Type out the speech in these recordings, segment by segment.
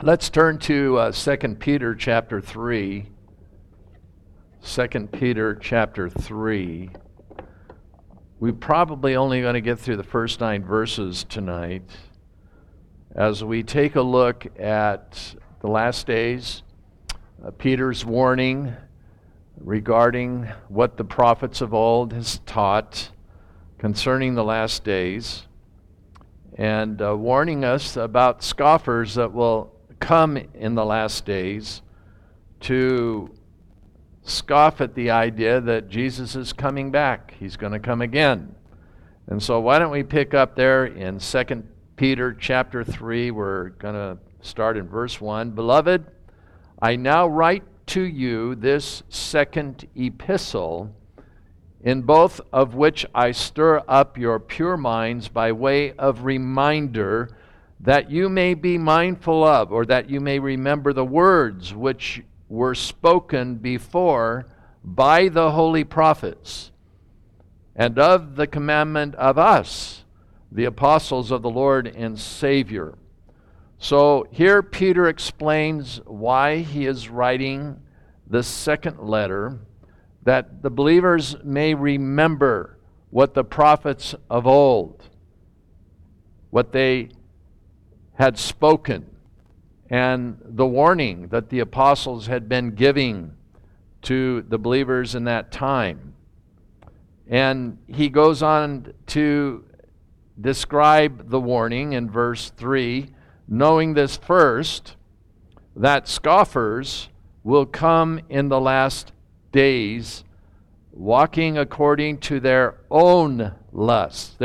Let's turn to 2 Peter chapter 3. 2 Peter chapter 3. We're probably only going to get through the first 9 verses tonight as we take a look at the last days, Peter's warning regarding what the prophets of old has taught concerning the last days, and warning us about scoffers that will come in the last days to scoff at the idea that Jesus is coming back. He's going to come again. And so why don't we pick up there in 2 Peter chapter 3. We're going to start in verse 1. Beloved, I now write to you this second epistle, in both of which I stir up your pure minds by way of reminder, that you may be mindful of, or that you may remember the words which were spoken before by the holy prophets, and of the commandment of us, the apostles of the Lord and Savior. So here Peter explains why he is writing the second letter, that the believers may remember what the prophets of old, what they had spoken, and the warning that the apostles had been giving to the believers in that time. And he goes on to describe the warning in verse 3, knowing this first, that scoffers will come in the last days, walking according to their own lusts.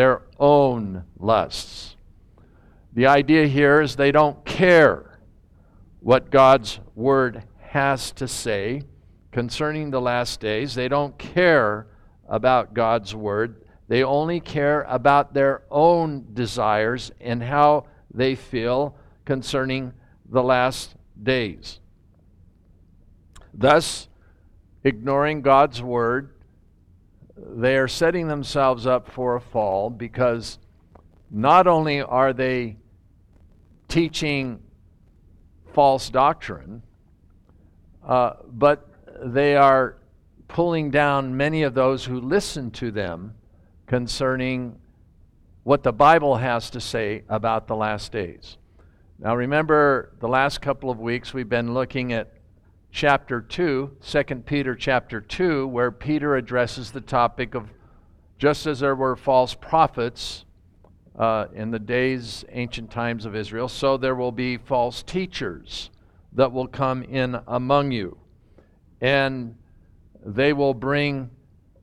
The idea here is they don't care what God's word has to say concerning the last days. They don't care about God's word. They only care about their own desires and how they feel concerning the last days. Thus, ignoring God's word, they are setting themselves up for a fall, because not only are they teaching false doctrine, but they are pulling down many of those who listen to them concerning what the Bible has to say about the last days. Now remember, the last couple of weeks we've been looking at chapter 2, 2 Peter chapter 2, where Peter addresses the topic of, just as there were false prophets in the ancient times of Israel, so there will be false teachers that will come in among you. And they will bring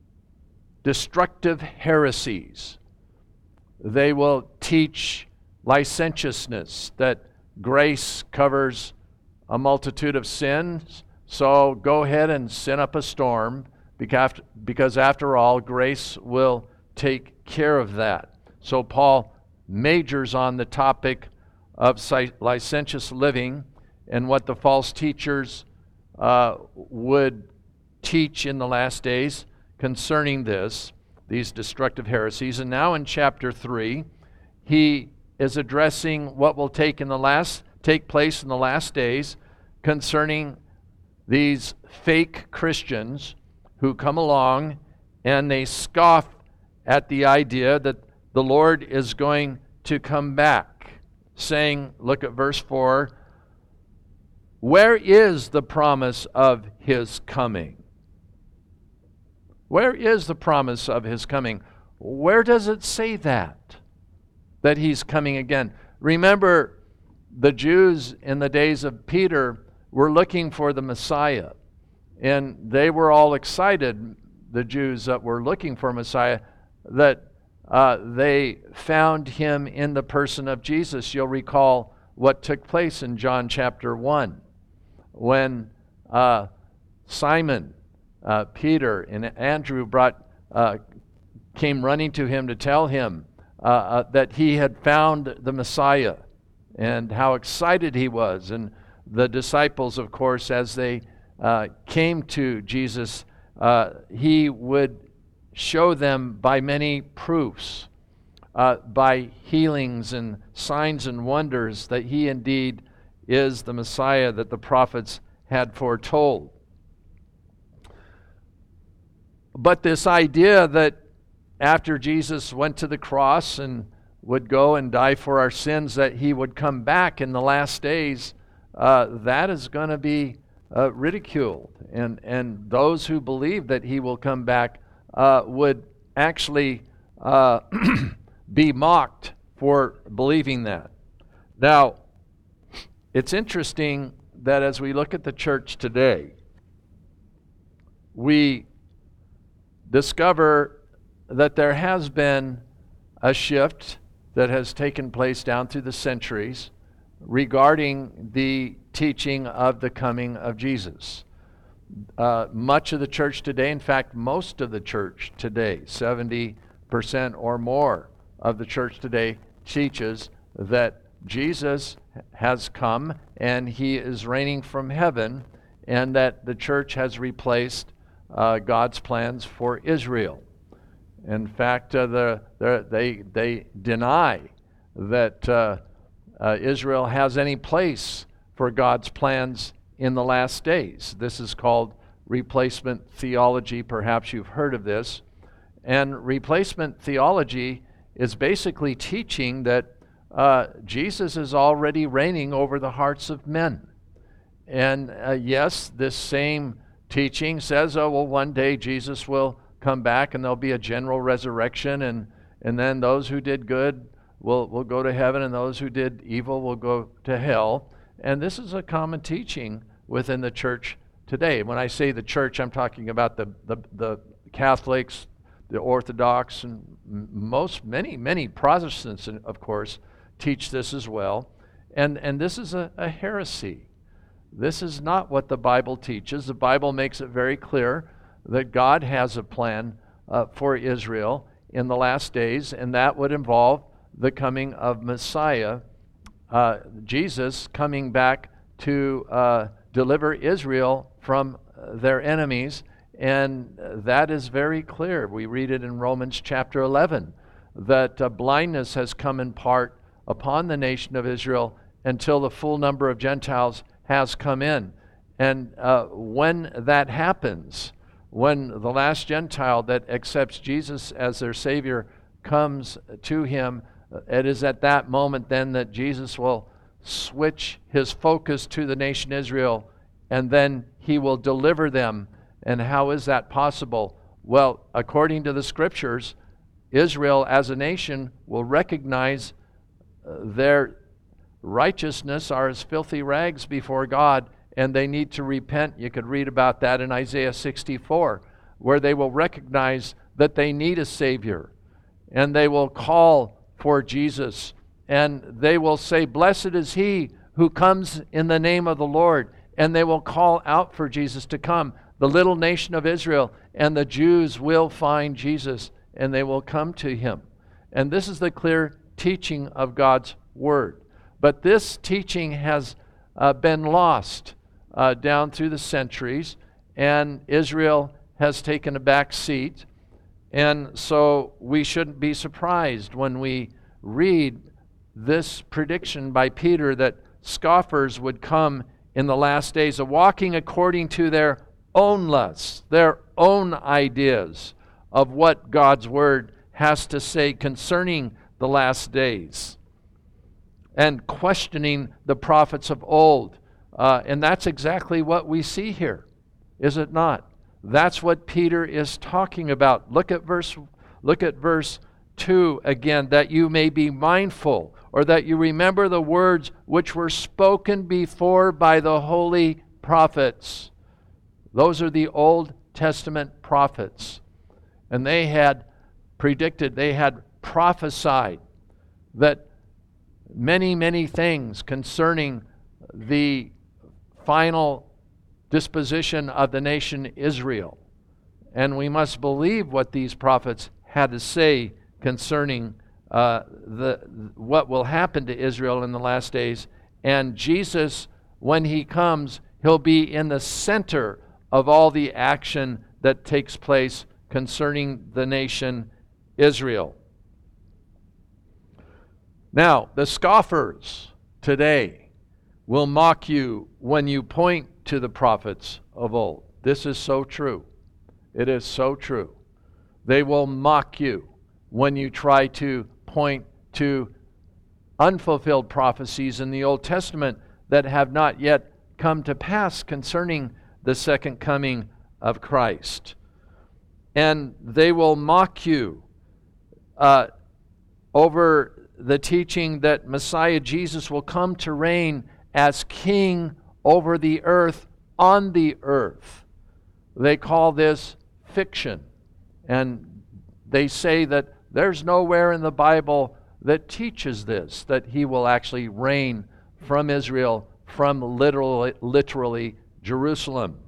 destructive heresies. They will teach licentiousness, that grace covers a multitude of sins, so go ahead and sin up a storm, because after all, grace will take care of that. So Paul majors on the topic of licentious living and what the false teachers would teach in the last days concerning these destructive heresies. And now in chapter 3, he is addressing what will take place in the last days concerning these fake Christians who come along and they scoff at the idea that the Lord is going to come back, saying, look at verse 4, where is the promise of his coming? Where is the promise of his coming? Where does it say that he's coming again? Remember, the Jews in the days of Peter were looking for the Messiah, and they were all excited, the Jews that were looking for Messiah, that they found him in the person of Jesus. You'll recall what took place in John chapter 1 when Simon, Peter, and Andrew came running to him to tell him that he had found the Messiah, and how excited he was. And the disciples, of course, as they came to Jesus, he would show them by many proofs, by healings and signs and wonders, that he indeed is the Messiah that the prophets had foretold. But this idea that after Jesus went to the cross and would go and die for our sins, that he would come back in the last days, that is going to be ridiculed. And those who believe that he will come back would actually be mocked for believing that. Now, it's interesting that as we look at the church today, we discover that there has been a shift that has taken place down through the centuries regarding the teaching of the coming of Jesus. Much of the church today, in fact, most of the church today, 70% or more of the church today, teaches that Jesus has come and he is reigning from heaven, and that the church has replaced God's plans for Israel. In fact, they deny that Israel has any place for God's plans in the last days. This is called replacement theology. Perhaps you've heard of this. And replacement theology is basically teaching that Jesus is already reigning over the hearts of men. And yes, this same teaching says, oh, well, one day Jesus will come back and there'll be a general resurrection, and then those who did good will go to heaven, and those who did evil will go to hell. And this is a common teaching within the church today. When I say the church, I'm talking about the Catholics, the Orthodox, and many Protestants, of course, teach this as well. And this is a heresy. This is not what the Bible teaches. The Bible makes it very clear that God has a plan for Israel in the last days, and that would involve the coming of Messiah, Jesus coming back to deliver Israel from their enemies. And that is very clear. We read it in Romans chapter 11, that blindness has come in part upon the nation of Israel until the full number of Gentiles has come in. And when that happens, when the last Gentile that accepts Jesus as their Savior comes to him, it is at that moment then that Jesus will switch his focus to the nation Israel, and then he will deliver them. And how is that possible? Well, according to the scriptures, Israel as a nation will recognize their righteousness are as filthy rags before God, and they need to repent. You could read about that in Isaiah 64, where they will recognize that they need a Savior, and they will call for Jesus, and they will say, "Blessed is he who comes in the name of the Lord," and they will call out for Jesus to come. The little nation of Israel and the Jews will find Jesus, and they will come to him. And this is the clear teaching of God's Word. But this teaching has been lost down through the centuries, and Israel has taken a back seat. And so we shouldn't be surprised when we read this prediction by Peter that scoffers would come in the last days, walking according to their own lusts, their own ideas of what God's Word has to say concerning the last days, and questioning the prophets of old. And that's exactly what we see here, is it not? That's what Peter is talking about. Look at verse 2 again, that you may be mindful, or that you remember the words which were spoken before by the holy prophets. Those are the Old Testament prophets. And they had predicted, they had prophesied that many things concerning the final disposition of the nation Israel. And we must believe what these prophets had to say concerning what will happen to Israel in the last days. And Jesus, when he comes, he'll be in the center of all the action that takes place concerning the nation Israel. Now, the scoffers today, will mock you when you point to the prophets of old. This is so true. It is so true. They will mock you when you try to point to unfulfilled prophecies in the Old Testament that have not yet come to pass concerning the second coming of Christ. And they will mock you over the teaching that Messiah Jesus will come to reign as king over the earth, on the earth. They call this fiction. And they say that there's nowhere in the Bible that teaches this, that he will actually reign from Israel, from literally Jerusalem.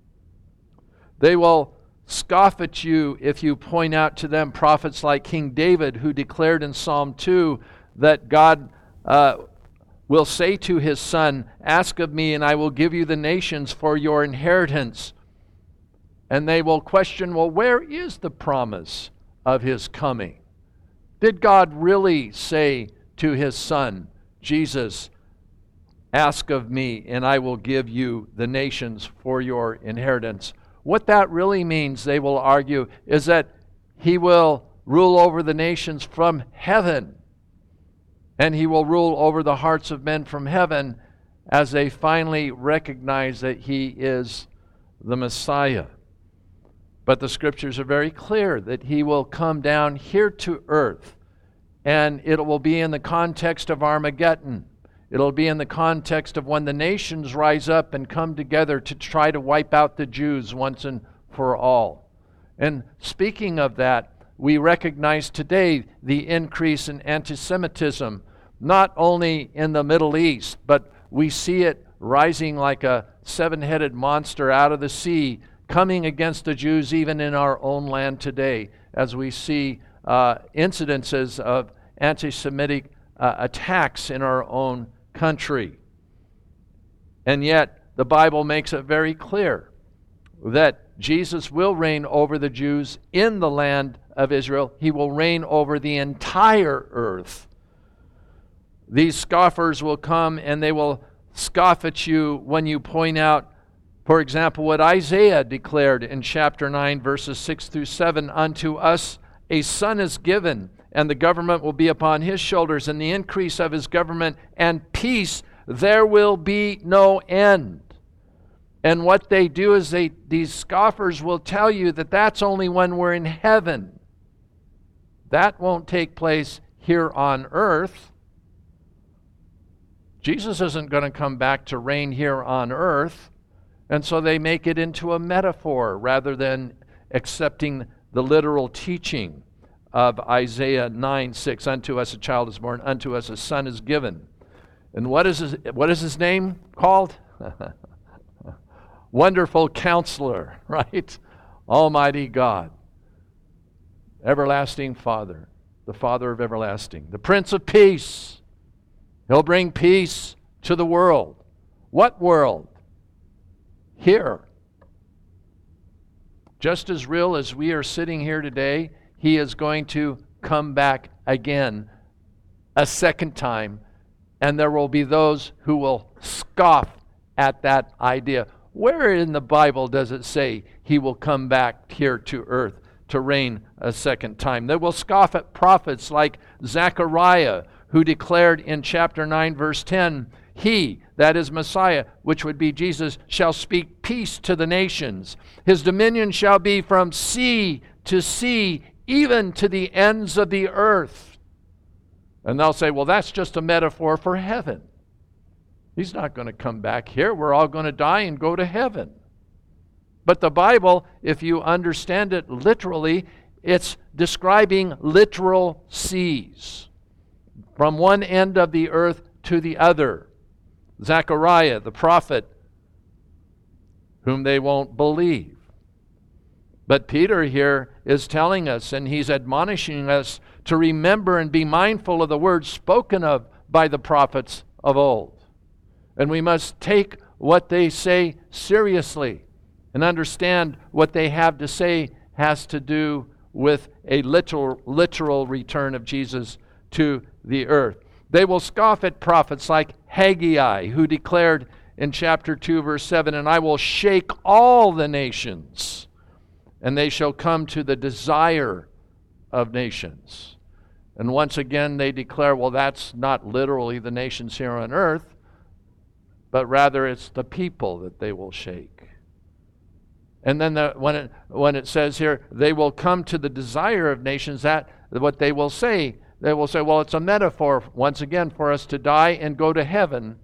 They will scoff at you if you point out to them prophets like King David, who declared in Psalm 2 that God will say to his son, "Ask of me, and I will give you the nations for your inheritance." And they will question, well, where is the promise of his coming? Did God really say to his son, Jesus, "Ask of me, and I will give you the nations for your inheritance"? What that really means, they will argue, is that he will rule over the nations from heaven. And he will rule over the hearts of men from heaven as they finally recognize that he is the Messiah. But the scriptures are very clear that he will come down here to earth. And it will be in the context of Armageddon. It'll be in the context of when the nations rise up and come together to try to wipe out the Jews once and for all. And speaking of that, we recognize today the increase in anti-Semitism, not only in the Middle East, but we see it rising like a seven-headed monster out of the sea, coming against the Jews even in our own land today, as we see incidences of anti-Semitic attacks in our own country. And yet, the Bible makes it very clear that Jesus will reign over the Jews in the land of Israel. He will reign over the entire earth. These scoffers will come and they will scoff at you when you point out, for example, what Isaiah declared in chapter 9, verses 6 through 7, "Unto us a son is given, and the government will be upon his shoulders, and the increase of his government and peace there will be no end." And what they do is these scoffers will tell you that that's only when we're in heaven. That won't take place here on earth. Jesus isn't going to come back to reign here on earth. And so they make it into a metaphor rather than accepting the literal teaching of Isaiah 9:6. "Unto us a child is born, unto us a son is given." And what is his name called? Wonderful Counselor, right? Almighty God. Everlasting Father, the Father of everlasting. The Prince of Peace. He'll bring peace to the world. What world? Here. Just as real as we are sitting here today, he is going to come back again a second time, and there will be those who will scoff at that idea. Where in the Bible does it say he will come back here to earth to reign a second time? They will scoff at prophets like Zechariah, who declared in chapter 9, verse 10, "He, that is Messiah, which would be Jesus, shall speak peace to the nations. His dominion shall be from sea to sea, even to the ends of the earth." And they'll say, well, that's just a metaphor for heaven. He's not going to come back here. We're all going to die and go to heaven. But the Bible, if you understand it literally, it's describing literal seas from one end of the earth to the other. Zechariah, the prophet, whom they won't believe. But Peter here is telling us, and he's admonishing us to remember and be mindful of the words spoken of by the prophets of old. And we must take what they say seriously and understand what they have to say has to do with a literal return of Jesus to the earth. They will scoff at prophets like Haggai, who declared in chapter 2, verse 7, "And I will shake all the nations, and they shall come to the desire of nations." And once again, they declare, well, that's not literally the nations here on earth, but rather it's the people that they will shake. And then when it says here, they will come to the desire of nations, that what they will say, well, it's a metaphor, once again, for us to die and go to heaven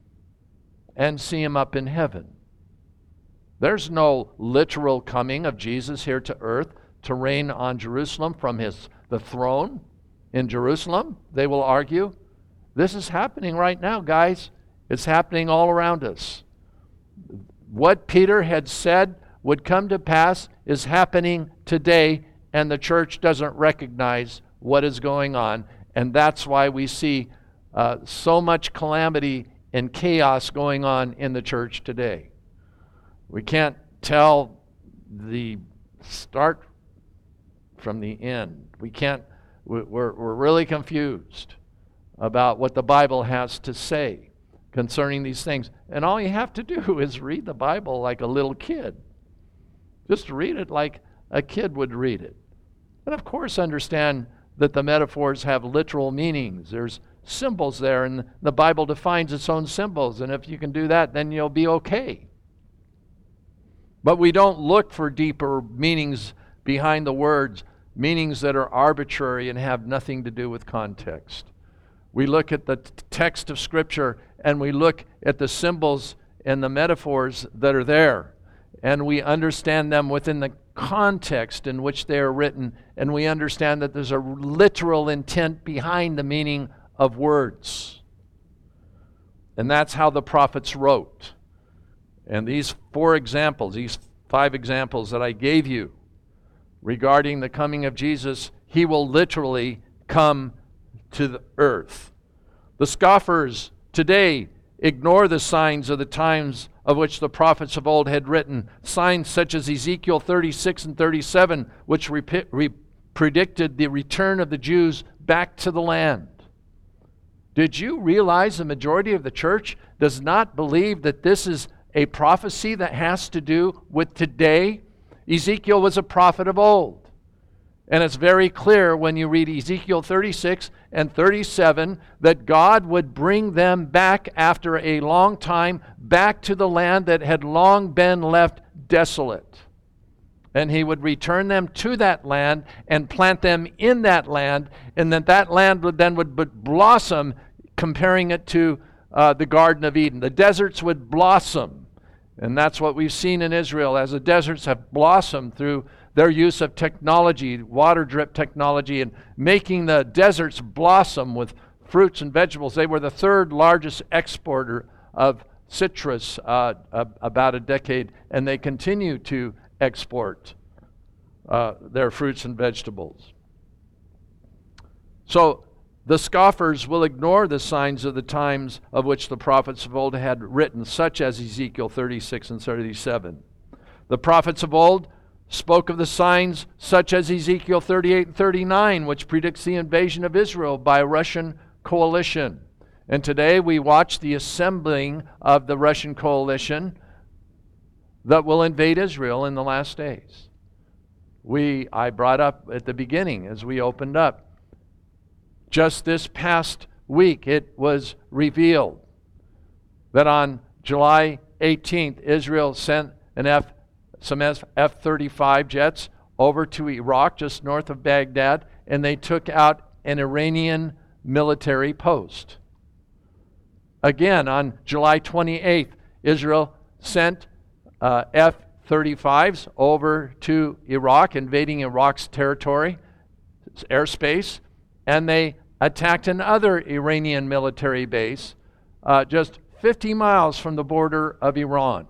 and see him up in heaven. There's no literal coming of Jesus here to earth to reign on Jerusalem from the throne in Jerusalem, they will argue. This is happening right now, guys. It's happening all around us. What Peter had said would come to pass is happening today, and the church doesn't recognize what is going on. And that's why we see so much calamity and chaos going on in the church today. We can't tell the start from the end. We're really confused about what the Bible has to say concerning these things. And all you have to do is read the Bible like a little kid. Just read it like a kid would read it. And of course understand that the metaphors have literal meanings. There's symbols there, and the Bible defines its own symbols. And if you can do that, then you'll be okay. But we don't look for deeper meanings behind the words, meanings that are arbitrary and have nothing to do with context. We look at the text of Scripture, and we look at the symbols and the metaphors that are there, and we understand them within the context in which they are written, and we understand that there's a literal intent behind the meaning of words. And that's how the prophets wrote. And these 5 examples that I gave you regarding the coming of Jesus, he will literally come to the earth. The scoffers today ignore the signs of the times of which the prophets of old had written, signs such as Ezekiel 36 and 37, which predicted the return of the Jews back to the land. Did you realize the majority of the church does not believe that this is a prophecy that has to do with today? Ezekiel was a prophet of old. And it's very clear when you read Ezekiel 36 and 37 that God would bring them back after a long time, back to the land that had long been left desolate. And he would return them to that land and plant them in that land, and that land would blossom, comparing it to the Garden of Eden. The deserts would blossom. And that's what we've seen in Israel as the deserts have blossomed through their use of technology, water drip technology, and making the deserts blossom with fruits and vegetables. They were the 3rd largest exporter of citrus about a decade, and they continue to export their fruits and vegetables. So the scoffers will ignore the signs of the times of which the prophets of old had written, such as Ezekiel 36 and 37. The prophets of old spoke of the signs such as Ezekiel 38 and 39, which predicts the invasion of Israel by a Russian coalition. And today we watch the assembling of the Russian coalition that will invade Israel in the last days. I brought up at the beginning as we opened up, just this past week it was revealed that on July 18th, Israel sent some F-35 jets over to Iraq, just north of Baghdad, and they took out an Iranian military post. Again, on July 28th, Israel sent F-35s over to Iraq, invading Iraq's territory, airspace, and they attacked another Iranian military base just 50 miles from the border of Iran.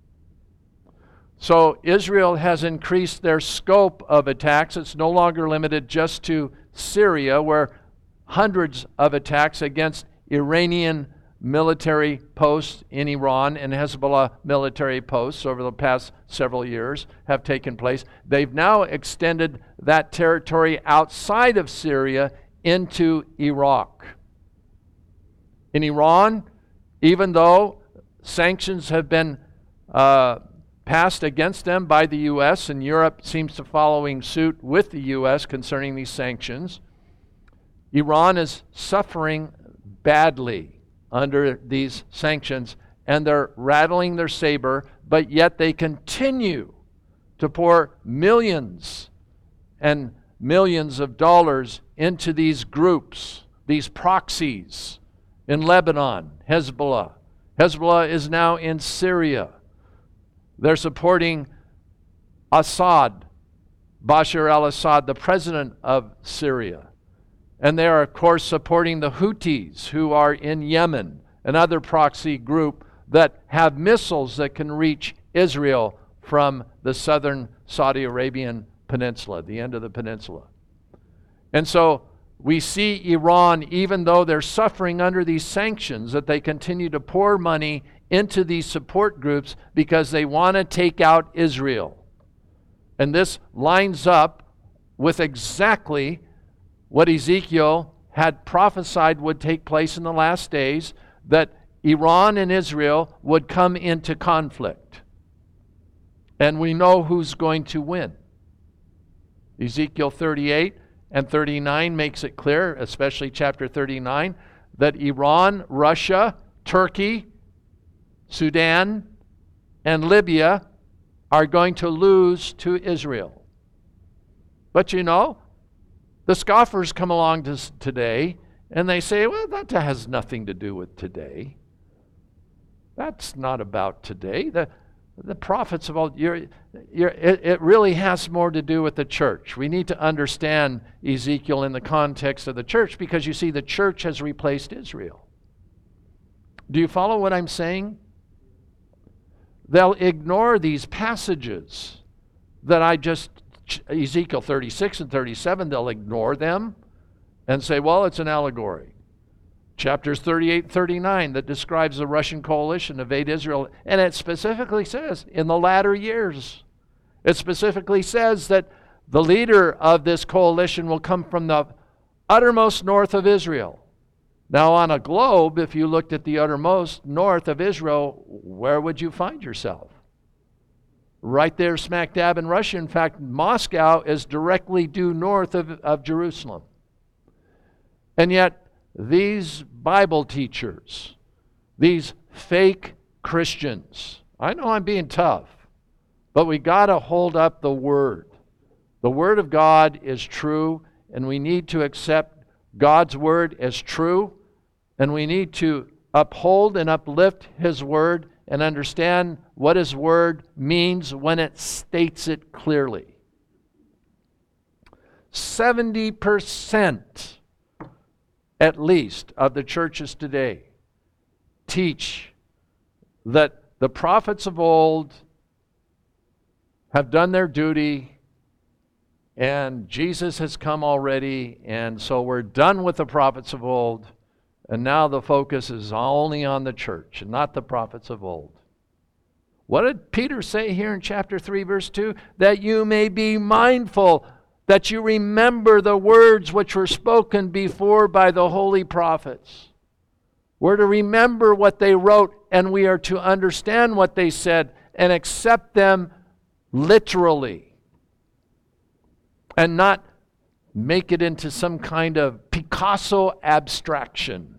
So Israel has increased their scope of attacks. It's no longer limited just to Syria, where hundreds of attacks against Iranian military posts in Iran and Hezbollah military posts over the past several years have taken place. They've now extended that territory outside of Syria into Iraq. In Iran, even though sanctions have been passed against them by the U.S., and Europe seems to following suit with the U.S. concerning these sanctions, Iran is suffering badly under these sanctions, and they're rattling their saber, but yet they continue to pour millions and millions of dollars into these groups, these proxies in Lebanon, Hezbollah. Hezbollah is now in Syria. They're supporting Assad, Bashar al-Assad, the president of Syria. And they are, of course, supporting the Houthis, who are in Yemen, another proxy group that have missiles that can reach Israel from the southern Saudi Arabian peninsula, the end of the peninsula. And so we see Iran, even though they're suffering under these sanctions, that they continue to pour money into these support groups because they want to take out Israel. And this lines up with exactly what Ezekiel had prophesied would take place in the last days, that Iran and Israel would come into conflict. And we know who's going to win. Ezekiel 38 and 39 makes it clear, especially chapter 39, that Iran, Russia, Turkey, Sudan, and Libya are going to lose to Israel. But you know, the scoffers come along today and they say, well, that has nothing to do with today. That's not about today. The prophets of old, it really has more to do with the church. We need to understand Ezekiel in the context of the church, because you see, the church has replaced Israel. Do you follow what I'm saying? They'll ignore these passages that Ezekiel 36 and 37, they'll ignore them and say, well, it's an allegory. Chapters 38 and 39 that describes the Russian coalition invade Israel, and it specifically says, in the latter years, it specifically says that the leader of this coalition will come from the uttermost north of Israel. Now, on a globe, if you looked at the uttermost north of Israel, where would you find yourself? Right there, smack dab in Russia. In fact, Moscow is directly due north of Jerusalem. And yet, these Bible teachers, these fake Christians, I know I'm being tough, but we got to hold up the Word. The Word of God is true, and we need to accept God's Word as true, and we need to uphold and uplift His Word and understand what His Word means when it states it clearly. 70% at least of the churches today teach that the prophets of old have done their duty and Jesus has come already, and so we're done with the prophets of old, and now the focus is only on the church and not the prophets of old. What did Peter say here in chapter 3, verse 2? That you may be mindful, that you remember the words which were spoken before by the holy prophets. We're to remember what they wrote, and we are to understand what they said and accept them literally, and not make it into some kind of Picasso abstraction.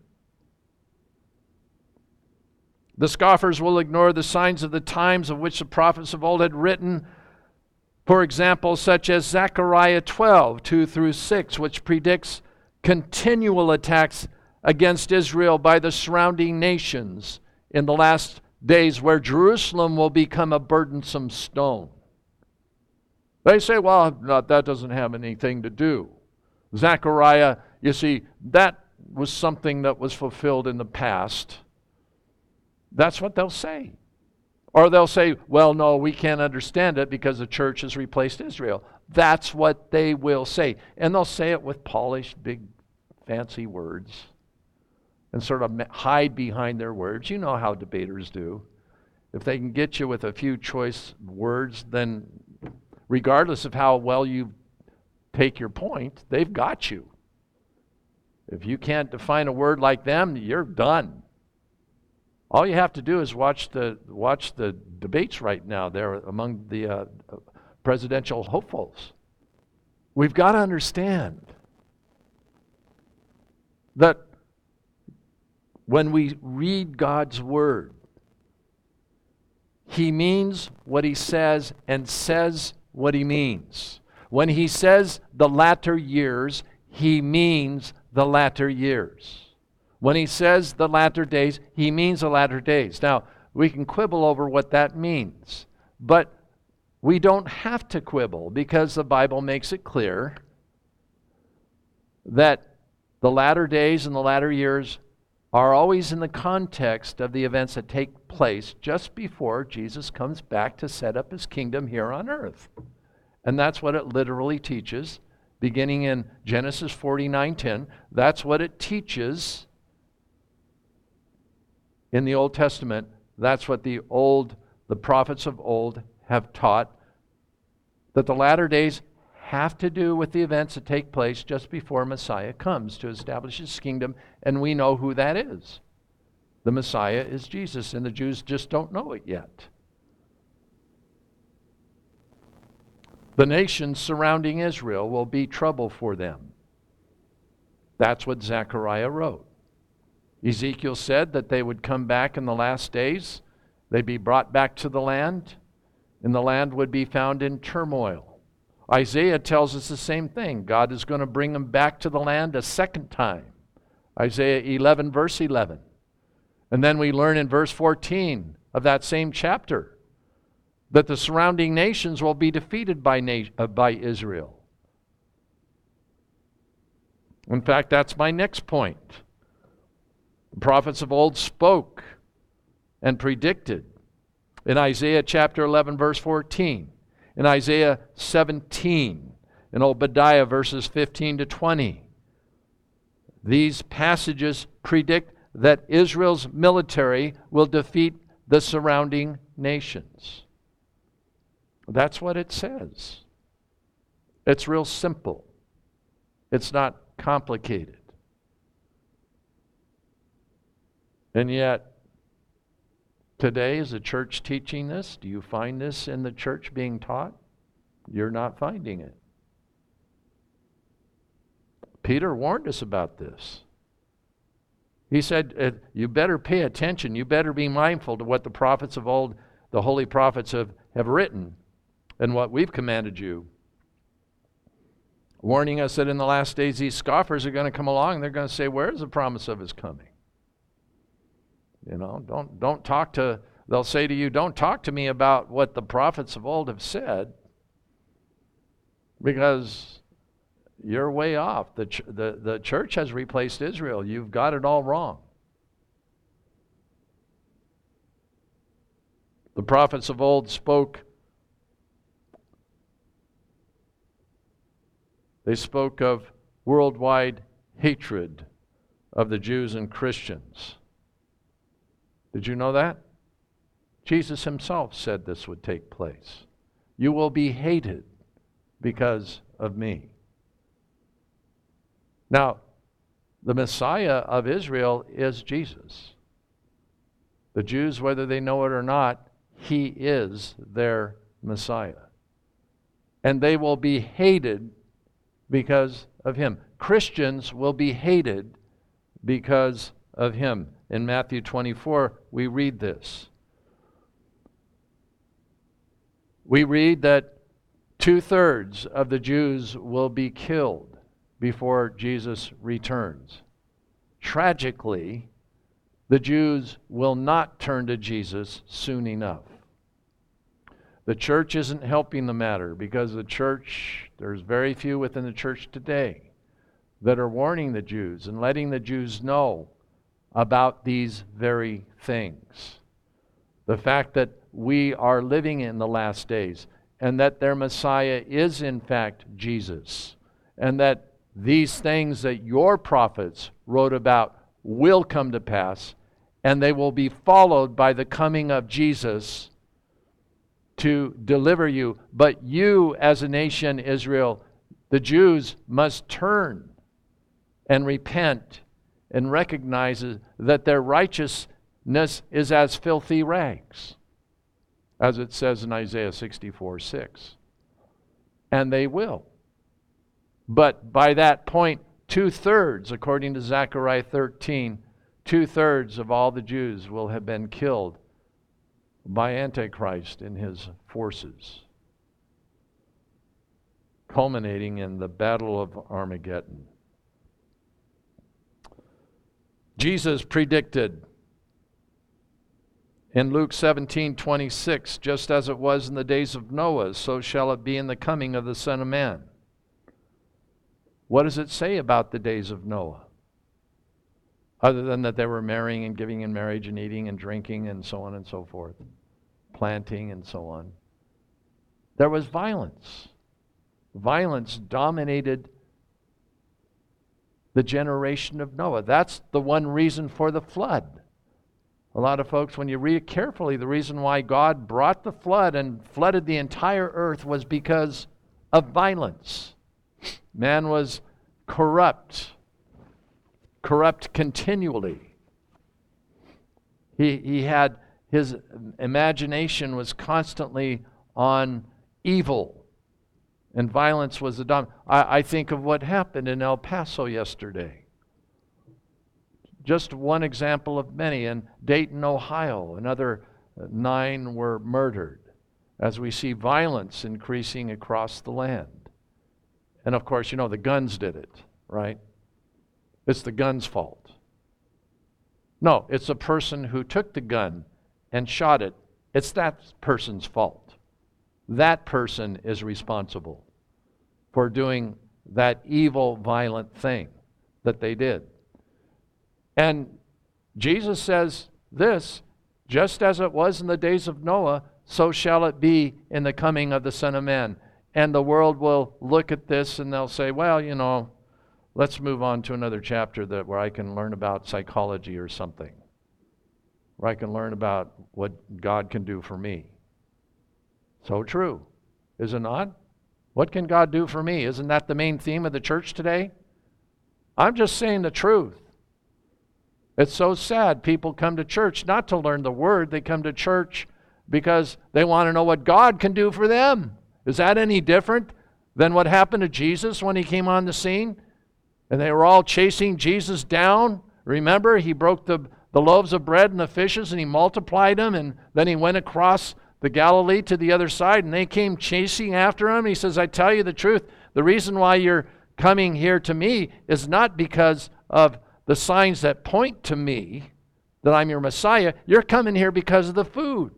The scoffers will ignore the signs of the times of which the prophets of old had written. For example, such as Zechariah 12, 2 through 6, which predicts continual attacks against Israel by the surrounding nations in the last days, where Jerusalem will become a burdensome stone. They say, well, that doesn't have anything to do. Zechariah, you see, that was something that was fulfilled in the past. That's what they'll say. Or they'll say, well, no, we can't understand it because the church has replaced Israel. That's what they will say. And they'll say it with polished, big, fancy words and sort of hide behind their words. You know how debaters do. If they can get you with a few choice words, then regardless of how well you take your point, they've got you. If you can't define a word like them, you're done. All you have to do is watch the debates right now there among the presidential hopefuls. We've got to understand that when we read God's Word, He means what He says and says what He means. When He says the latter years, He means the latter years. When He says the latter days, He means the latter days. Now, we can quibble over what that means, but we don't have to quibble because the Bible makes it clear that the latter days and the latter years are always in the context of the events that take place just before Jesus comes back to set up His kingdom here on earth. And that's what it literally teaches, beginning in Genesis 49:10. That's what it teaches in the Old Testament. That's what the prophets of old have taught, that the latter days have to do with the events that take place just before Messiah comes to establish His kingdom, and we know who that is. The Messiah is Jesus, and the Jews just don't know it yet. The nations surrounding Israel will be trouble for them. That's what Zechariah wrote. Ezekiel said that they would come back in the last days. They'd be brought back to the land, and the land would be found in turmoil. Isaiah tells us the same thing. God is going to bring them back to the land a second time. Isaiah 11, verse 11. And then we learn in verse 14 of that same chapter that the surrounding nations will be defeated by Israel. In fact, that's my next point. The prophets of old spoke and predicted in Isaiah chapter 11, verse 14, in Isaiah 17, in Obadiah verses 15 to 20. These passages predict that Israel's military will defeat the surrounding nations. That's what it says. It's real simple. It's not complicated. And yet, today, is the church teaching this? Do you find this in the church being taught? You're not finding it. Peter warned us about this. He said, you better pay attention. You better be mindful to what the prophets of old, the holy prophets have written and what we've commanded you. Warning us that in the last days these scoffers are going to come along and they're going to say, where's the promise of His coming? You know, don't talk to, they'll say to you, don't talk to me about what the prophets of old have said, because you're way off. The church has replaced Israel. You've got it all wrong. The prophets of old spoke. They spoke of worldwide hatred of the Jews and Christians. Did you know that? Jesus Himself said this would take place. You will be hated because of me. Now, the Messiah of Israel is Jesus. The Jews, whether they know it or not, He is their Messiah. And they will be hated because of Him. Christians will be hated because of Him. In Matthew 24, we read this. We read that 2/3 of the Jews will be killed before Jesus returns. Tragically, the Jews will not turn to Jesus soon enough. The church isn't helping the matter because there's very few within the church today that are warning the Jews and letting the Jews know about these very things. The fact that we are living in the last days and that their Messiah is in fact Jesus, and that these things that your prophets wrote about will come to pass, and they will be followed by the coming of Jesus to deliver you. But you, as a nation, Israel, the Jews, must turn and repent and recognize that their righteous is as filthy rags, as it says in Isaiah 64:6. And they will. But by that point, 2/3, according to Zechariah 13, 2/3 of all the Jews will have been killed by Antichrist and his forces, culminating in the Battle of Armageddon. Jesus predicted in Luke 17:26, just as it was in the days of Noah, so shall it be in the coming of the Son of Man. What does it say about the days of Noah? Other than that they were marrying and giving in marriage and eating and drinking and so on and so forth, planting and so on. There was violence. Violence dominated the generation of Noah. That's the one reason for the flood. A lot of folks, when you read it carefully, the reason why God brought the flood and flooded the entire earth was because of violence. Man was corrupt continually. He had, his imagination was constantly on evil, and violence was the dominant. I think of what happened in El Paso yesterday. Just one example of many. In Dayton, Ohio, another 9 were murdered as we see violence increasing across the land. And of course, you know, the guns did it, right? It's the gun's fault. No, it's the person who took the gun and shot it. It's that person's fault. That person is responsible for doing that evil, violent thing that they did. And Jesus says this, just as it was in the days of Noah, so shall it be in the coming of the Son of Man. And the world will look at this and they'll say, well, you know, let's move on to another chapter where I can learn about psychology or something, where I can learn about what God can do for me. So true, is it not? What can God do for me? Isn't that the main theme of the church today? I'm just saying the truth. It's so sad people come to church not to learn the Word. They come to church because they want to know what God can do for them. Is that any different than what happened to Jesus when he came on the scene? And they were all chasing Jesus down. Remember, he broke the loaves of bread and the fishes and he multiplied them, and then he went across the Galilee to the other side, and they came chasing after him. He says, I tell you the truth, the reason why you're coming here to me is not because of the signs that point to me, that I'm your Messiah. You're coming here because of the food.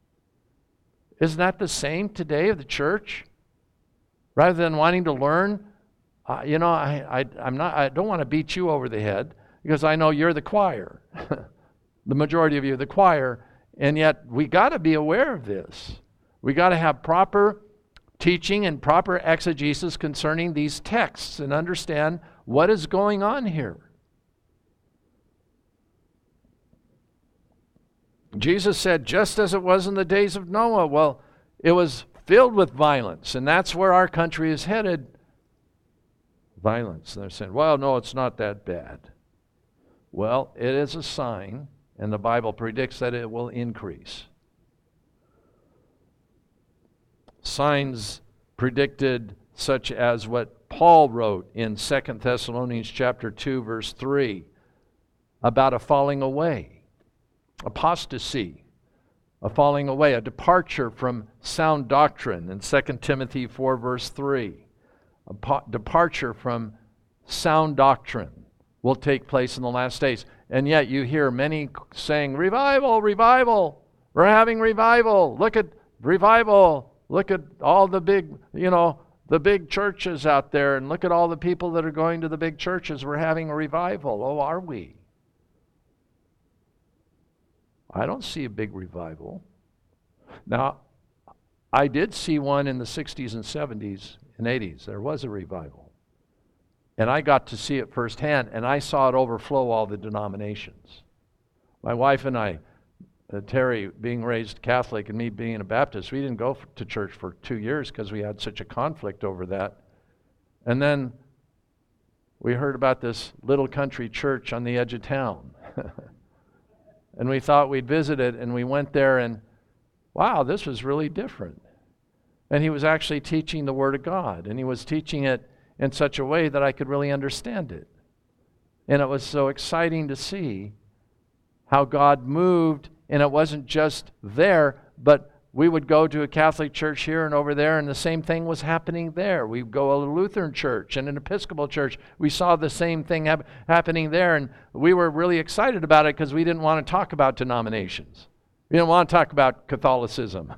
Isn't that the same today of the church? Rather than wanting to learn, I don't want to beat you over the head because I know you're the choir. The majority of you are the choir, and yet we got to be aware of this. We got to have proper teaching and proper exegesis concerning these texts and understand what is going on here. Jesus said, just as it was in the days of Noah. Well, it was filled with violence, and that's where our country is headed. Violence. And they're saying, well, no, it's not that bad. Well, it is a sign, and the Bible predicts that it will increase. Signs predicted such as what Paul wrote in 2 Thessalonians chapter 2, verse 3, about a falling away. Apostasy, a falling away, a departure from sound doctrine in 2 Timothy 4 verse 3. A departure from sound doctrine will take place in the last days. And yet you hear many saying, revival, revival, we're having revival. Look at revival. Look at all the big, the big churches out there, and look at all the people that are going to the big churches. We're having a revival. Oh, are we? I don't see a big revival. Now, I did see one in the 60s and 70s and 80s. There was a revival. And I got to see it firsthand, and I saw it overflow all the denominations. My wife and I, Terry being raised Catholic and me being a Baptist, we didn't go to church for 2 years because we had such a conflict over that. And then we heard about this little country church on the edge of town. And we thought we'd visit it, and we went there, and wow, this was really different. And he was actually teaching the Word of God, and he was teaching it in such a way that I could really understand it. And it was so exciting to see how God moved, and it wasn't just there, but we would go to a Catholic church here and over there, and the same thing was happening there. We'd go to a Lutheran church and an Episcopal church. We saw the same thing happening there, and we were really excited about it because we didn't want to talk about denominations. We didn't want to talk about Catholicism.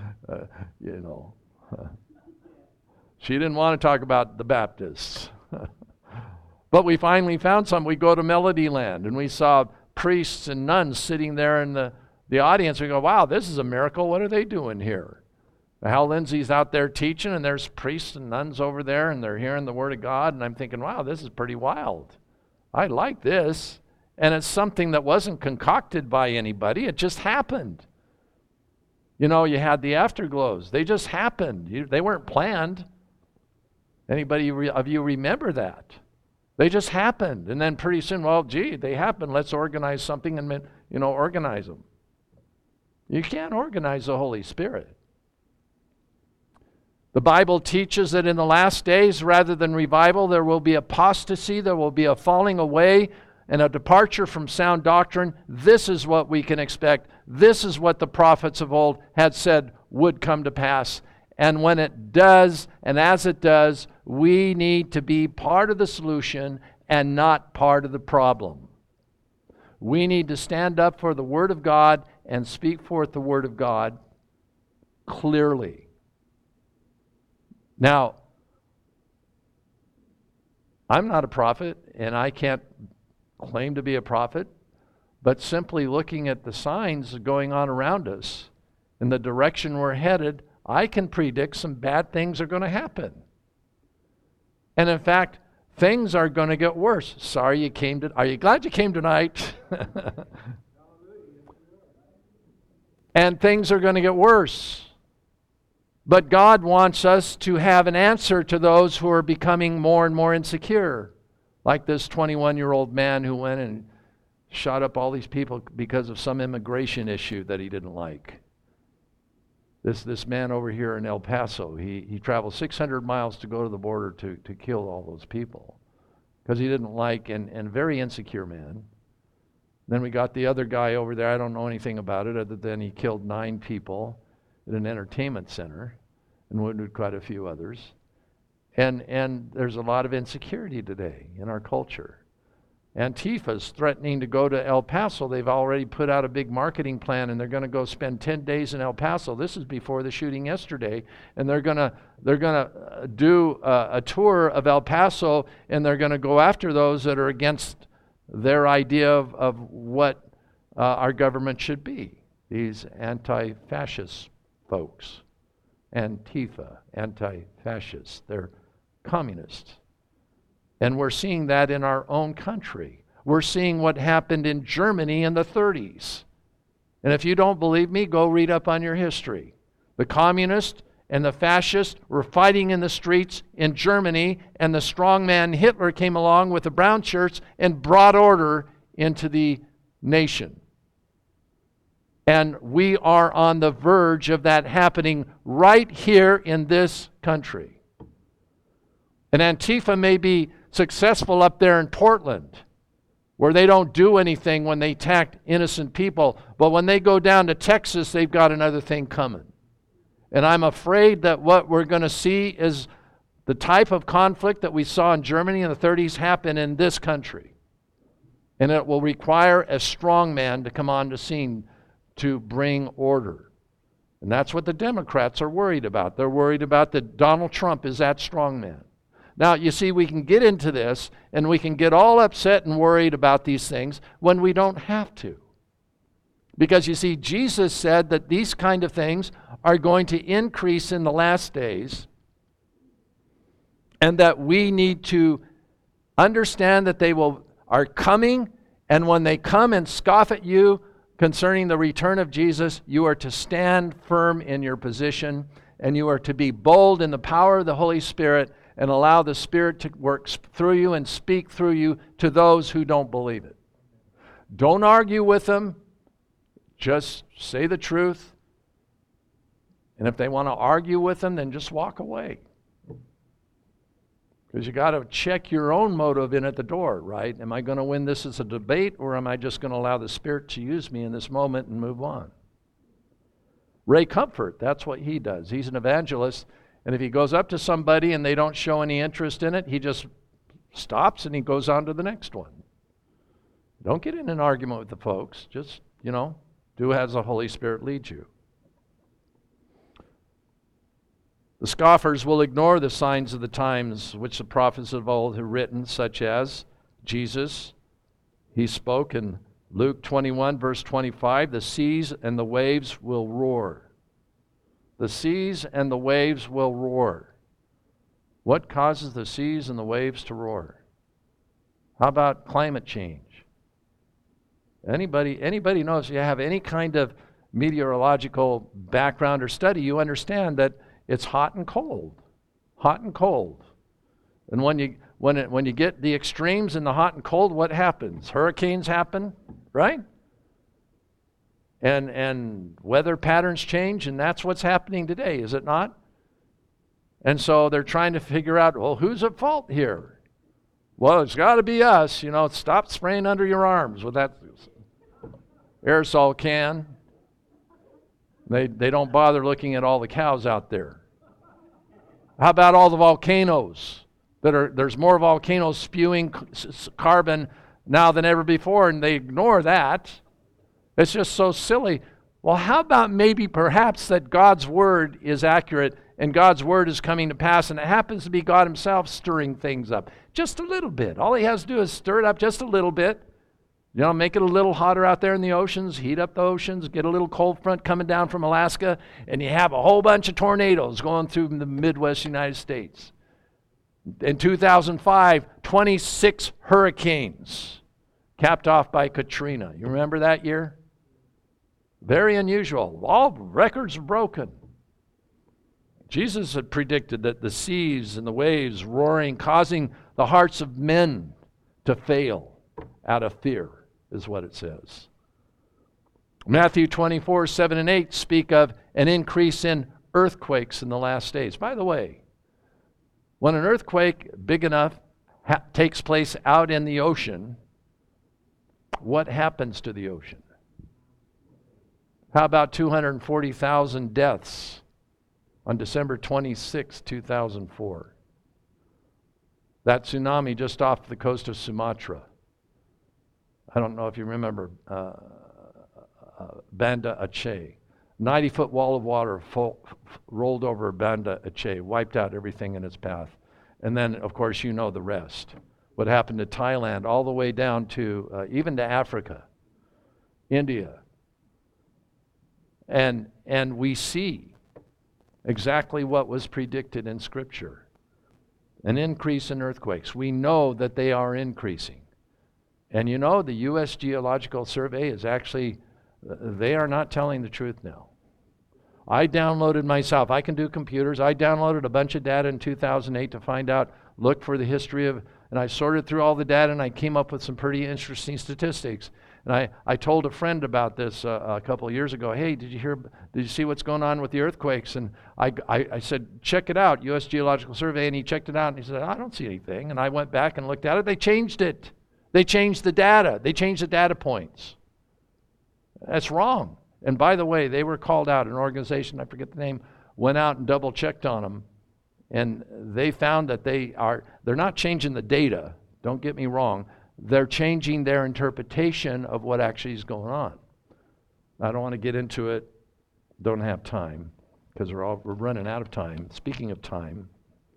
She didn't want to talk about the Baptists. But we finally found some. We go to Melody Land, and we saw priests and nuns sitting there in the audience. We go, wow, this is a miracle. What are they doing here? Hal Lindsey's out there teaching, and there's priests and nuns over there, and they're hearing the Word of God. And I'm thinking, wow, this is pretty wild. I like this. And it's something that wasn't concocted by anybody. It just happened. You had the afterglows. They just happened. They weren't planned. Anybody of you remember that? They just happened. And then pretty soon, well, gee, they happened. Let's organize something and, organize them. You can't organize the Holy Spirit. The Bible teaches that in the last days, rather than revival, there will be apostasy, there will be a falling away and a departure from sound doctrine. This is what we can expect. This is what the prophets of old had said would come to pass. And when it does, and as it does, we need to be part of the solution and not part of the problem. We need to stand up for the Word of God and speak forth the Word of God clearly. Now, I'm not a prophet, and I can't claim to be a prophet, but simply looking at the signs going on around us and the direction we're headed, I can predict some bad things are going to happen. And in fact, things are going to get worse. Are you glad you came tonight? And things are going to get worse. But God wants us to have an answer to those who are becoming more and more insecure. Like this 21-year-old man who went and shot up all these people because of some immigration issue that he didn't like. This man over here in El Paso, he traveled 600 miles to go to the border to kill all those people because he didn't like, and very insecure man. Then we got the other guy over there. I don't know anything about it other than he killed 9 people at an entertainment center and wounded quite a few others. And there's a lot of insecurity today in our culture. Antifa's threatening to go to El Paso. They've already put out a big marketing plan, and they're going to go spend 10 days in El Paso. This is before the shooting yesterday, and they're going to do a tour of El Paso, and they're going to go after those that are against their idea of what our government should be. These anti-fascist folks, Antifa, anti-fascists, they're communists. And we're seeing that in our own country. We're seeing what happened in Germany in the 30s. And if you don't believe me, go read up on your history. The communists and the fascists were fighting in the streets in Germany, and the strongman Hitler came along with the brown shirts and brought order into the nation. And we are on the verge of that happening right here in this country. And Antifa may be successful up there in Portland, where they don't do anything when they attack innocent people. But when they go down to Texas, they've got another thing coming. And I'm afraid that what we're going to see is the type of conflict that we saw in Germany in the 30s happen in this country. And it will require a strong man to come on the scene to bring order. And that's what the Democrats are worried about. They're worried about that Donald Trump is that strong man. Now, you see, we can get into this and we can get all upset and worried about these things when we don't have to. Because you see, Jesus said that these kind of things are going to increase in the last days, and that we need to understand that they are coming, and when they come and scoff at you concerning the return of Jesus, you are to stand firm in your position, and you are to be bold in the power of the Holy Spirit and allow the Spirit to work through you and speak through you to those who don't believe it. Don't argue with them. Just say the truth. And if they want to argue with them, then just walk away. Because you got to check your own motive in at the door, right? Am I going to win this as a debate, or am I just going to allow the Spirit to use me in this moment and move on? Ray Comfort, that's what he does. He's an evangelist, and if he goes up to somebody and they don't show any interest in it, he just stops and he goes on to the next one. Don't get in an argument with the folks. Just, do as the Holy Spirit leads you. The scoffers will ignore the signs of the times which the prophets of old have written, such as Jesus. He spoke in Luke 21, verse 25, the seas and the waves will roar. The seas and the waves will roar. What causes the seas and the waves to roar? How about climate change? Anybody knows, if you have any kind of meteorological background or study, you understand that it's hot and cold. Hot and cold. And when you get the extremes in the hot and cold, what happens? Hurricanes happen, right? And weather patterns change, and that's what's happening today, is it not? And so they're trying to figure out, well, who's at fault here? Well, it's got to be us. Stop spraying under your arms with that aerosol can. They don't bother looking at all the cows out there. How about all the volcanoes? There's more volcanoes spewing carbon now than ever before, and they ignore that. It's just so silly. Well, how about maybe perhaps that God's word is accurate and God's word is coming to pass, and it happens to be God himself stirring things up just a little bit. All he has to do is stir it up just a little bit. Make it a little hotter out there in the oceans, heat up the oceans, get a little cold front coming down from Alaska, and you have a whole bunch of tornadoes going through the Midwest United States. In 2005, 26 hurricanes capped off by Katrina. You remember that year? Very unusual. All records are broken. Jesus had predicted that the seas and the waves roaring, causing the hearts of men to fail out of fear, is what it says. Matthew 24, 7 and 8 speak of an increase in earthquakes in the last days. By the way, when an earthquake big enough takes place out in the ocean, what happens to the ocean? How about 240,000 deaths on December 26, 2004? That tsunami just off the coast of Sumatra. I don't know if you remember Banda Aceh. 90-foot wall of water rolled over Banda Aceh, wiped out everything in its path. And then, of course, you know the rest. What happened to Thailand all the way down to, even to Africa, India. And we see exactly what was predicted in Scripture. An increase in earthquakes. We know that they are increasing. And the U.S. Geological Survey is actually, they are not telling the truth now. I downloaded myself, I can do computers, I downloaded a bunch of data in 2008 to find out, look for the history of, and I sorted through all the data and I came up with some pretty interesting statistics. And I told a friend about this a couple of years ago. Hey, did you see what's going on with the earthquakes? And I said, check it out, U.S. Geological Survey, and he checked it out and he said, I don't see anything. And I went back and looked at it, they changed it. They changed the data. They changed the data points. That's wrong. And by the way, they were called out. An organization, I forget the name, went out and double checked on them. And they found that they're not changing the data. Don't get me wrong. They're changing their interpretation of what actually is going on. I don't want to get into it. Don't have time because we're running out of time. Speaking of time,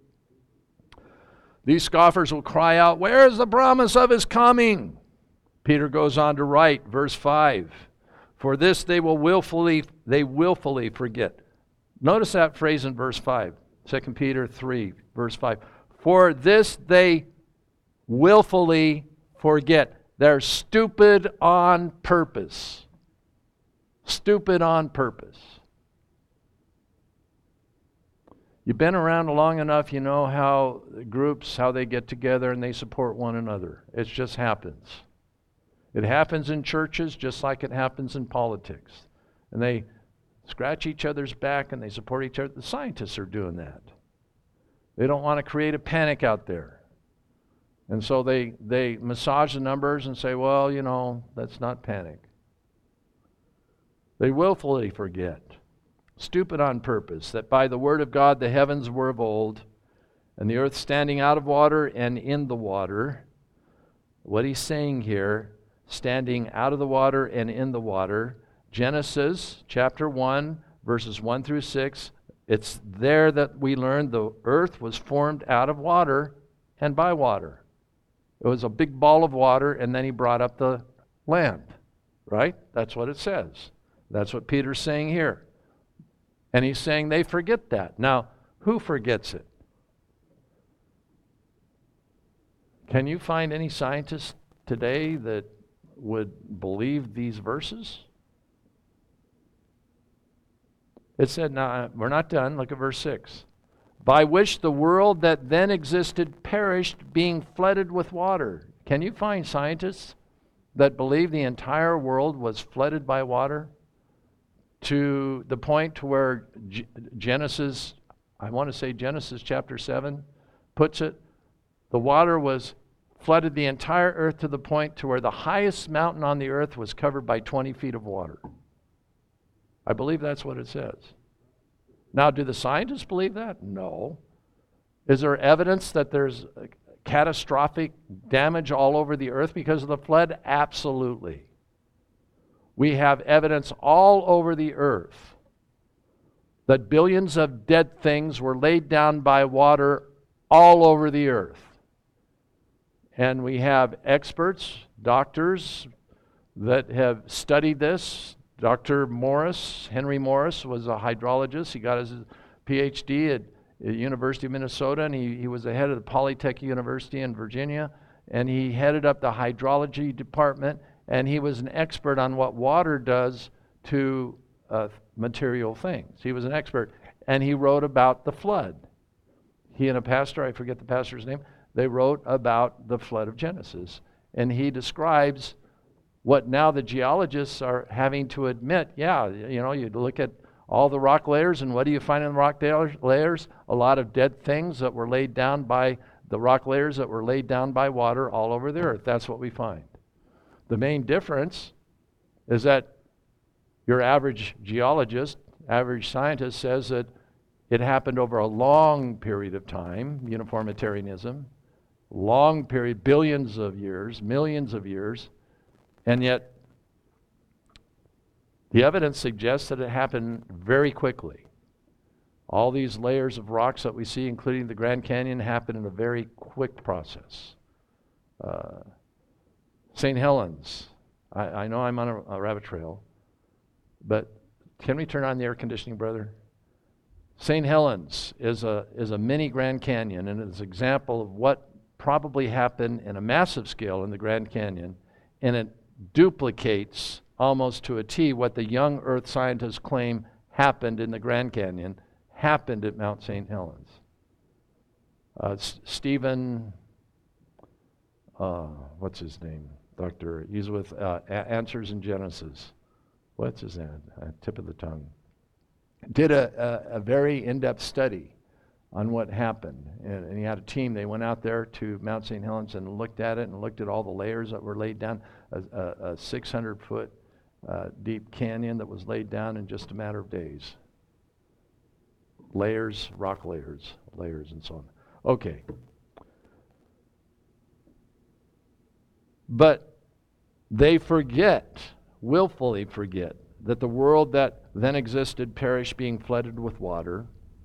these scoffers will cry out, where is the promise of his coming? Peter goes on to write, verse 5, for this they willfully forget. Notice that phrase in verse 5, 2 Peter 3, verse 5. For this they willfully forget. They're stupid on purpose. Stupid on purpose. You've been around long enough, you know how groups, how they get together and they support one another. It just happens. It happens in churches just like it happens in politics. And they scratch each other's back and they support each other. The scientists are doing that. They don't want to create a panic out there. And so they massage the numbers and say, well, you know, that's not panic. They willfully forget, stupid on purpose, that by the word of God the heavens were of old, and the earth standing out of water and in the water. What he's saying here, standing out of the water and in the water, Genesis chapter 1, verses 1 through 6, it's there that we learn the earth was formed out of water and by water. It was a big ball of water, and then he brought up the land, right? That's what it says. That's what Peter's saying here. And he's saying they forget that. Now, who forgets it? Can you find any scientists today that would believe these verses? It said, now, we're not done. Look at verse 6. By which the world that then existed perished, being flooded with water. Can you find scientists that believe the entire world was flooded by water? To the point to where Genesis, I want to say Genesis chapter 7 puts it, the water was flooded the entire earth to the point to where the highest mountain on the earth was covered by 20 feet of water. I believe that's what it says. Now, do the scientists believe that? No. Is there evidence that there's catastrophic damage all over the earth because of the flood? Absolutely. We have evidence all over the earth that billions of dead things were laid down by water all over the earth. And we have experts, doctors that have studied this. Dr. Morris, Henry Morris, was a hydrologist. He got his PhD at the University of Minnesota, and he was the head of the Polytech University in Virginia, and he headed up the hydrology department, and he was an expert on what water does to material things. He was an expert, and he wrote about the flood. He and a pastor, I forget the pastor's name, they wrote about the flood of Genesis, and he describes what now the geologists are having to admit. Yeah, you know, you look at all the rock layers, and what do you find in the rock layers? A lot of dead things that were laid down by the rock layers that were laid down by water all over the earth. That's what we find. The main difference is that your average geologist, average scientist says that it happened over a long period of time, uniformitarianism, long period, billions of years, millions of years, and yet the evidence suggests that it happened very quickly. All these layers of rocks that we see, including the Grand Canyon, happen in a very quick process. St. Helens, I know I'm on a rabbit trail, but can we turn on the air conditioning, brother? St. Helens is a mini Grand Canyon, and it's an example of what probably happened in a massive scale in the Grand Canyon, and it duplicates almost to a T what the young Earth scientists claim happened in the Grand Canyon, happened at Mount St. Helens. Stephen, what's his name? Doctor, he's with Answers in Genesis. What's his name? Tip of the tongue. Did a very in-depth study on what happened. And he had a team. They went out there to Mount St. Helens and looked at it and looked at all the layers that were laid down. A 600-foot deep canyon that was laid down in just a matter of days. Layers, rock layers, and so on. Okay. But they forget, willfully forget, that the world that then existed perished, being flooded with water.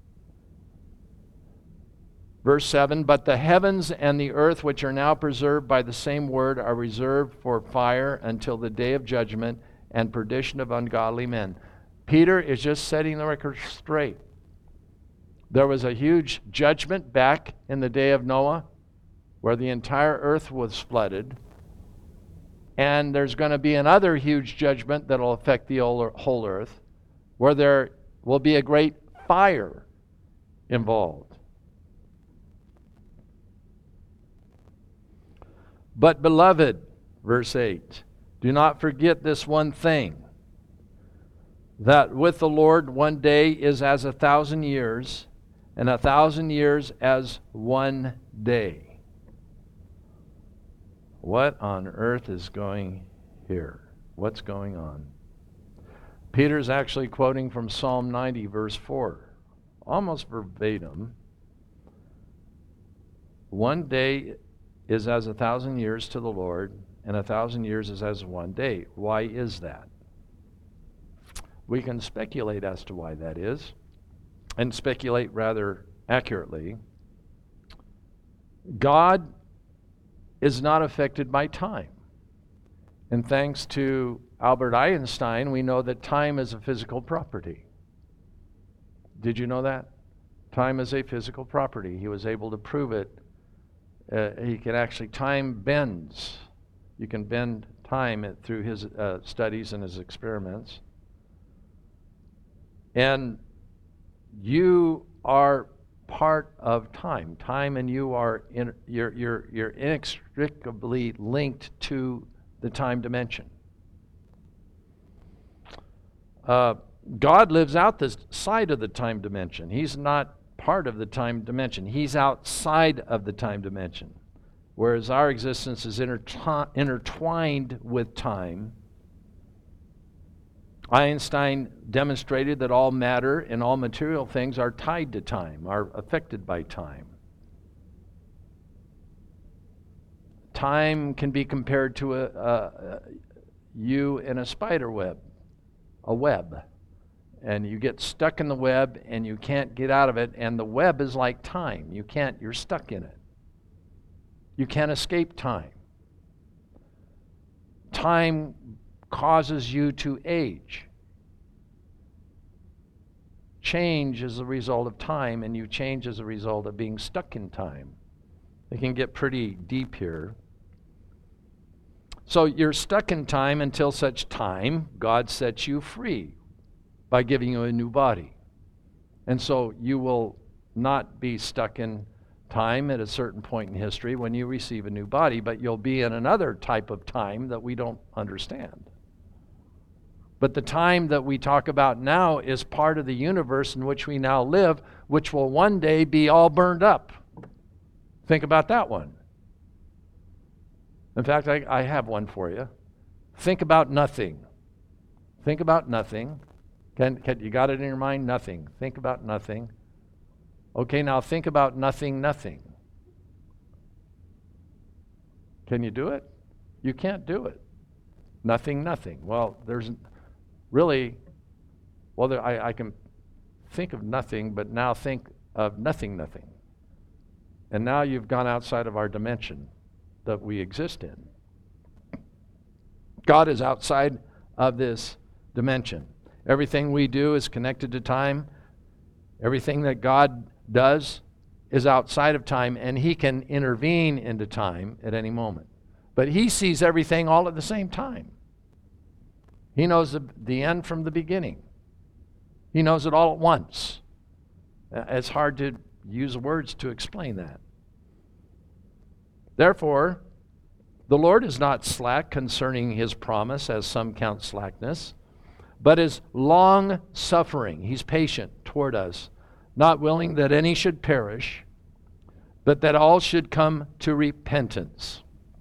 Verse 7, but the heavens and the earth, which are now preserved by the same word, are reserved for fire until the day of judgment and perdition of ungodly men. Peter is just setting the record straight. There was a huge judgment back in the day of Noah where the entire earth was flooded. And there's going to be another huge judgment that will affect the whole earth where there will be a great fire involved. But beloved, verse 8, Do not forget this one thing, that with the Lord 1 day is as 1,000 years, and 1,000 years as 1 day. What on earth is going here? What's going on? Peter's actually quoting from Psalm 90, verse 4, almost verbatim. 1 day is as 1,000 years to the Lord, and 1,000 years is as 1 day. Why is that? We can speculate as to why that is, and speculate rather accurately. God is not affected by time. And thanks to Albert Einstein, we know that time is a physical property. Did you know that? Time is a physical property. He was able to prove it. He can actually, time bends. You can bend time through his studies and his experiments. And you are part of time. Time and you are you're inextricably linked to the time dimension. God lives out this side of the time dimension. He's not part of the time dimension. He's outside of the time dimension. Whereas our existence is intertwined with time. Einstein demonstrated that all matter and all material things are tied to time, are affected by time. Time can be compared to you in a spider web, a web. And you get stuck in the web and you can't get out of it, and the web is like time. You're stuck in it. You can't escape time. Time causes you to age. Change is a result of time, and you change as a result of being stuck in time. It can get pretty deep here. So you're stuck in time until such time God sets you free by giving you a new body. And so you will not be stuck in time at a certain point in history when you receive a new body, but you'll be in another type of time that we don't understand. But the time that we talk about now is part of the universe in which we now live, which will one day be all burned up. Think about that one. In fact, I have one for you. Think about nothing. Think about nothing. You got it in your mind? Nothing. Think about nothing. Okay, now think about nothing. Can you do it? You can't do it. Nothing. Well, there's really, I can think of nothing, but now think of nothing. And now you've gone outside of our dimension that we exist in. God is outside of this dimension. Everything we do is connected to time. Everything that God does is outside of time, and He can intervene into time at any moment. But He sees everything all at the same time. He knows the end from the beginning. He knows it all at once. It's hard to use words to explain that. Therefore, the Lord is not slack concerning His promise, as some count slackness, but is long-suffering. He's patient toward us, not willing that any should perish, but that all should come to repentance.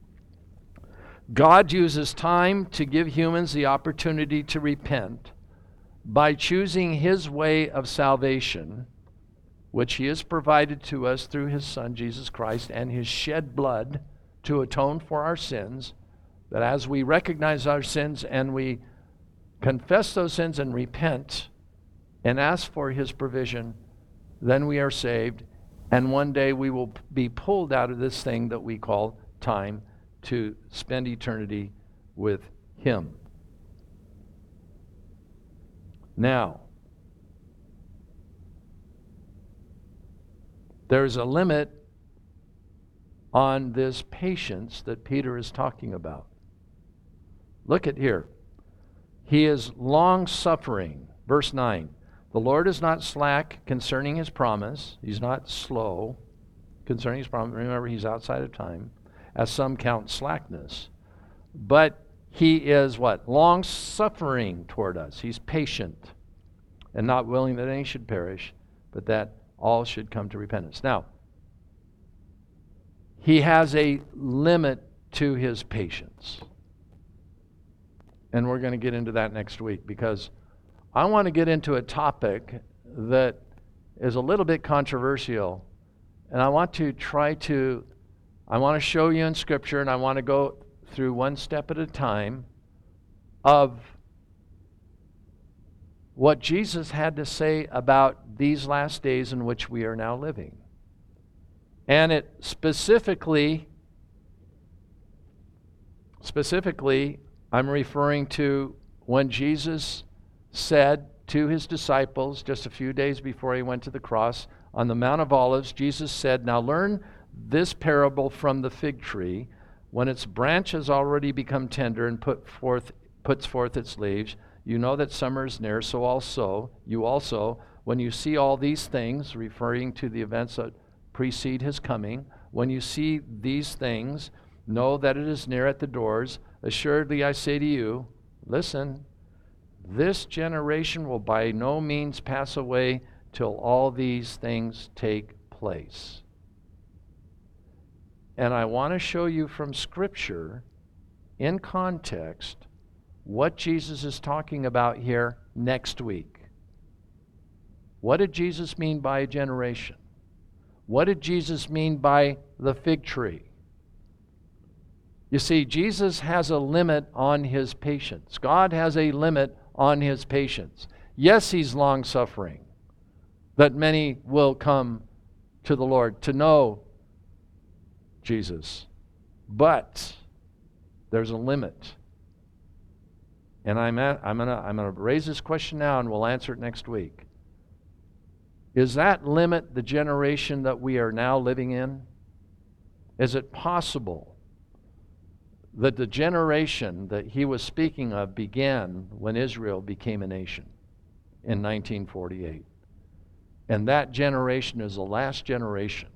God uses time to give humans the opportunity to repent by choosing His way of salvation, which He has provided to us through His Son, Jesus Christ, and His shed blood to atone for our sins, that as we recognize our sins and we confess those sins and repent and ask for His provision, then we are saved, and one day we will be pulled out of this thing that we call time to spend eternity with Him. Now, there's a limit on this patience that Peter is talking about. Look at here. He is long-suffering. Verse 9. The Lord is not slack concerning His promise. He's not slow concerning His promise. Remember, He's outside of time, as some count slackness. But He is what? Long-suffering toward us. He's patient and not willing that any should perish, but that all should come to repentance. Now, he has a limit to his patience. And we're going to get into that next week, because I want to get into a topic that is a little bit controversial. And I want to show you in Scripture, and I want to go through one step at a time of what Jesus had to say about these last days in which we are now living. And it specifically, I'm referring to when Jesus said to his disciples just a few days before he went to the cross on the Mount of Olives, Jesus said, "Now learn this parable from the fig tree. When its branch has already become tender and puts forth its leaves, you know that summer is near. So you also, when you see all these things," referring to the events that precede his coming, "when you see these things, know that it is near at the doors. Assuredly I say to you," listen, "this generation will by no means pass away till all these things take place." And I want to show you from Scripture, in context, what Jesus is talking about here next week. What did Jesus mean by a generation? What did Jesus mean by the fig tree? You see, Jesus has a limit on his patience. God has a limit on his patience. Yes, he's long-suffering, that many will come to the Lord to know Jesus. But there's a limit. And I'm going to raise this question now, and we'll answer it next week. Is that limit the generation that we are now living in? Is it possible that the generation that he was speaking of began when Israel became a nation in 1948? And that generation is the last generation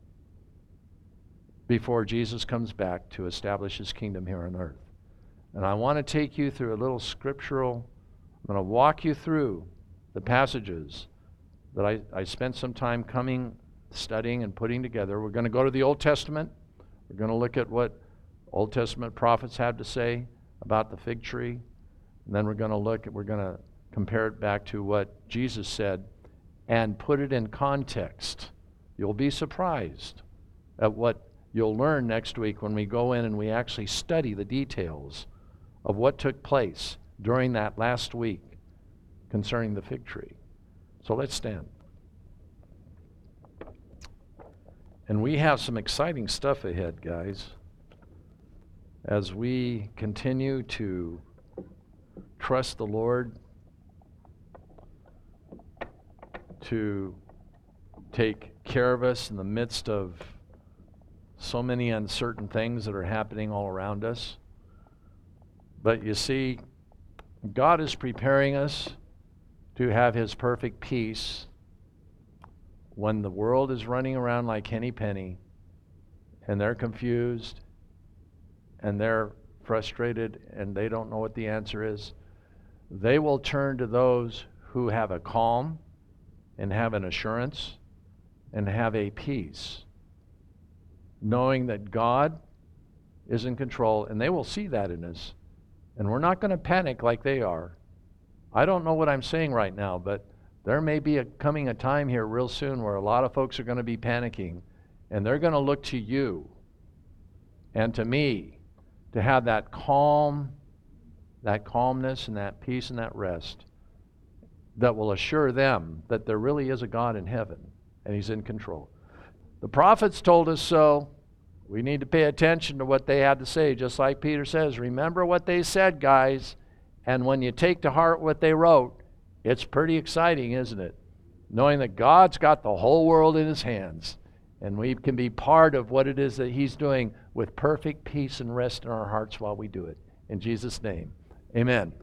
before Jesus comes back to establish his kingdom here on earth. And I want to take you through a little scriptural, I'm going to walk you through the passages that I spent some time studying and putting together. We're going to go to the Old Testament. We're going to look at what Old Testament prophets have to say about the fig tree. And then we're going to compare it back to what Jesus said and put it in context. You'll be surprised at what you'll learn next week when we go in and we actually study the details of what took place during that last week concerning the fig tree. So let's stand. And we have some exciting stuff ahead, guys, as we continue to trust the Lord to take care of us in the midst of so many uncertain things that are happening all around us. But you see, God is preparing us to have his perfect peace when the world is running around like henny penny, and they're confused, and they're frustrated, and they don't know what the answer is. They will turn to those who have a calm and have an assurance and have a peace, knowing that God is in control, and they will see that in us. And we're not going to panic like they are. I don't know what I'm saying right now, but there may be coming a time here real soon where a lot of folks are going to be panicking, and they're going to look to you and to me to have that calmness and that peace and that rest that will assure them that there really is a God in heaven and he's in control. The prophets told us so. We need to pay attention to what they had to say, just like Peter says. Remember what they said, guys. And when you take to heart what they wrote, it's pretty exciting, isn't it? Knowing that God's got the whole world in his hands, and we can be part of what it is that he's doing with perfect peace and rest in our hearts while we do it. In Jesus' name, amen.